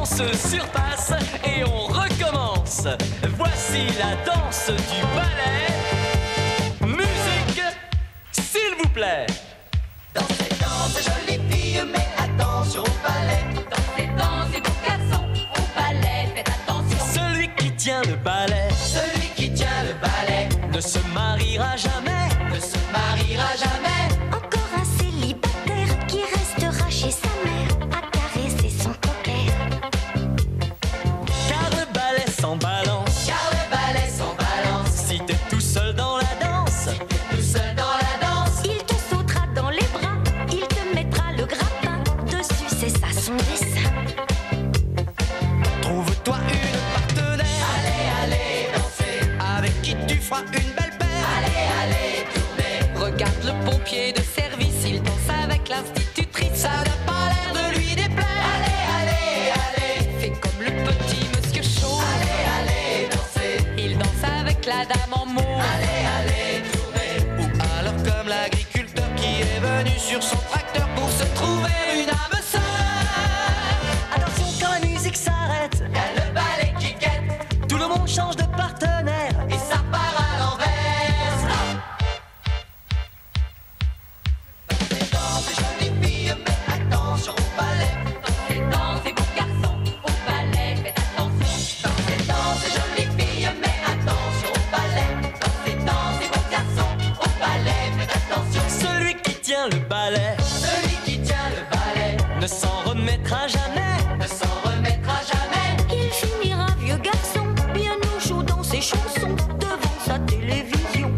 se surpasse et on recommence. Voici la danse du ballet. Musique, s'il vous plaît. Dansez, dansez, jolies filles, mais attention au ballet. Dansez, dansez, beaux garçons, au ballet, faites attention. Celui qui tient le ballet, Celui qui tient le ballet ne se mariera jamais. ne se mariera jamais. Encore un célibataire qui restera chez sa mère à caresser son coquet. Car le ballet sans balance. Car le ballet s'en balance. Si t'es tout seul dans la danse, Tout seul dans la danse. Il te sautera dans les bras, il te mettra le grappin dessus, c'est ça son dessin. trouve-toi une partenaire Allez, allez, danser. avec qui tu feras une belle paire. Allez, allez, tournez. Regarde le pompier de service, il danse avec l'institutrice. Ça n'a pas l'air de lui déplaire. Allez, allez, allez. Fait comme le petit monsieur chaud. Allez, allez, danser. Il danse avec la dame en mauve. Allez, allez, tournez. Ou alors comme l'agriculteur qui est venu sur son tracteur pour se trouver une âme sœur. Attention quand la musique s'arrête, Y a le ballet qui guette tout le monde change de partenaire. et ça part à l'envers. Stop. Dansez, dansez, jolies filles, mais attention au ballet. Dansez, dansez, beaux garçons, au ballet, faites attention. Dansez, dansez, jolies filles, mais attention au ballet. Dansez, dansez, beaux garçons, au ballet, faites attention. Celui qui tient le ballet Celui qui tient le ballet ne s'en remettra jamais. ne s'en remettra jamais. Il finira vieux garçon, bien au chaud dans ses chansons, devant sa télévision.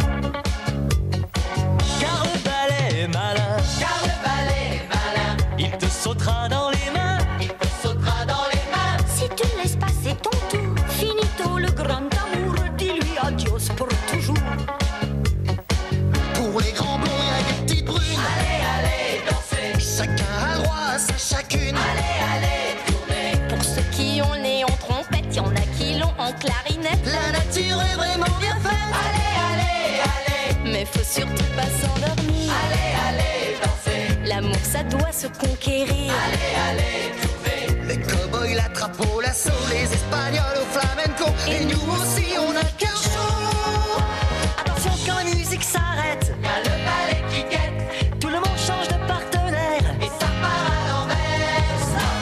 Car le ballet est malin, Car le ballet est malin, il te sautera dans les mains. il te sautera dans les mains. Si tu laisses passer ton tour, finito le grand amour, dis-lui adios pour toujours. Pour les grands blonds, y'a des petites brunes. Allez, allez, dansez. Chacun a le droit à sa chacune. Allez, allez, tournez. Pour ceux qui ont le nez en trompette, y en a qui l'ont en clarinette. La nature est vraiment bien faite. Allez, allez, allez. Mais faut surtout pas s'endormir. Allez, allez, dansez. L'amour, ça doit se conquérir. Allez, allez, tournez. Les cow-boys, la trappe au lasso, les espagnols au flamenco. Et nous aussi, on a le cœur chaud. Attention quand la musique s'arrête, Y a le ballet qui guette tout le monde change de partenaire. et ça part à l'envers. Stop.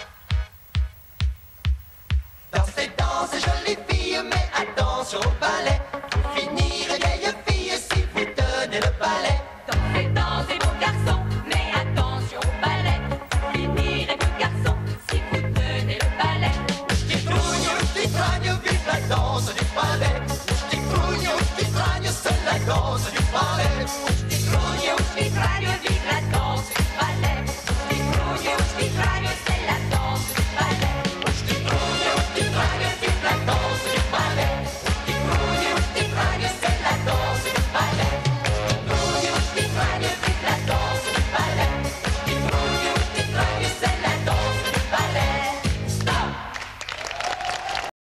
Dansez, dansez, jolies filles, mais attention au ballet. Vous finirez vieille fille si vous tenez le ballet. Dansez, dansez, beaux garçons, mais attention au ballet. Finirez, beaux garçons, si vous tenez le ballet. Qui trougne, qui tragne, vive la danse du ballet. Qui trougne, qui tragne, c'est la danse du ballet.